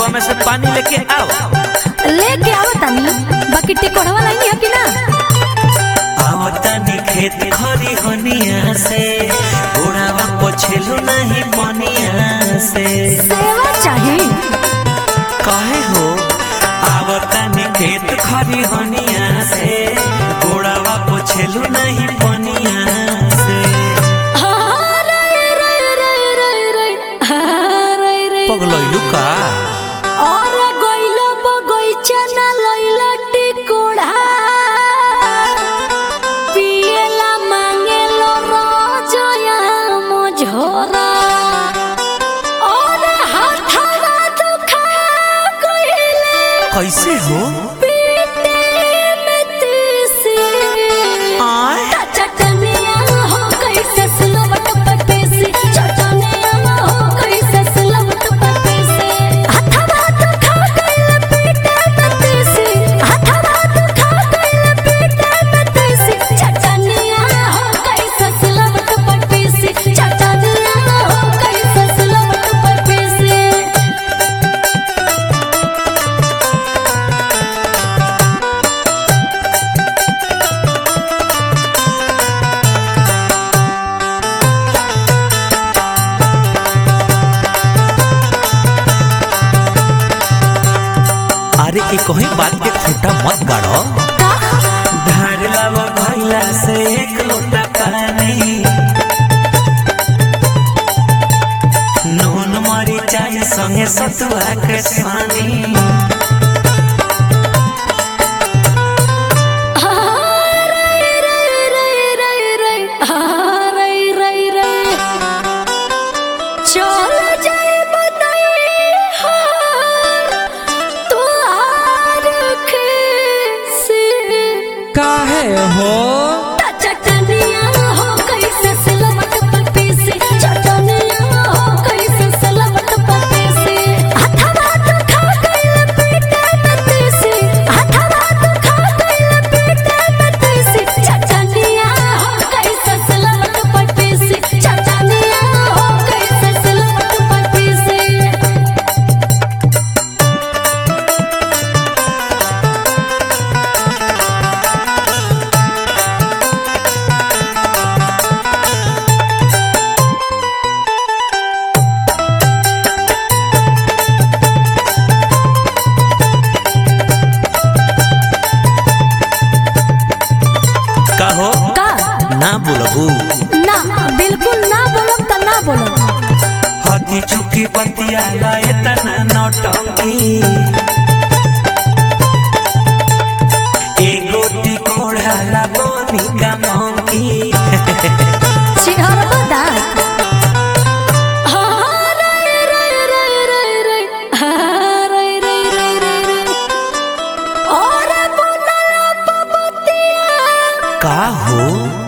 में से पानी लेके आओ। लेके आओ तनी, बाकी टिकोड़वा नहीं है कि ना? आओ तनी खेत खरी होनिया से, बुढ़ावा पोछेलू नहीं मनिया से। सेवा चाहे काहे हो? आओ तनी खेत खरी होनिया से, बुढ़ावा पोछेलू नहीं मनिया से। पगलैलू का और गइलो बगैचा ना लइला टिकोड़ा, पिएला मांगेलो रोजया मोझोरा, और हाथवा दुखा गइले कैसे हो? पीटे में तीसी आय चटनिया हो कैसे सिलवट पटेसी, चटनिया हो कैसे सिलवट पटेसी, हाथवा दुखा गइले पीटे में तीसी, हाथवा दुखा गइले पीटे में तीसी, चटनिया हो कैसे सिलवट पटेसी, चटनिया हो कैसे सिलवट पटेसी। अरे ये कहीं बात के छोटा मत गाड़ो। धार लावा भइला से एक लोटा पानी, नून मरीचाई संगे सतुआ के सानी। चल जाए बताए तो आर से काहे हो? चटनिया हो कैसे सिलवट पटेसी, चटनिया हो कैसे सिलवट पटेसी, हाथवा दुखा गइले पीटे में तीसी, हाथवा दुखा गइले पीटे में तीसी, चटनिया हो कैसे सिलवट पटेसी, चटनिया हो कैसे सिलवट पटेसी। का हो? का ना बोलबू? ना, बिल्कुल ना बोलब त ना बोलब। हती चुकी बतिया लाए तना नौटंकी, एगो टिकोड़ा ला बोनी का मौकी। चिहर बदा का हो?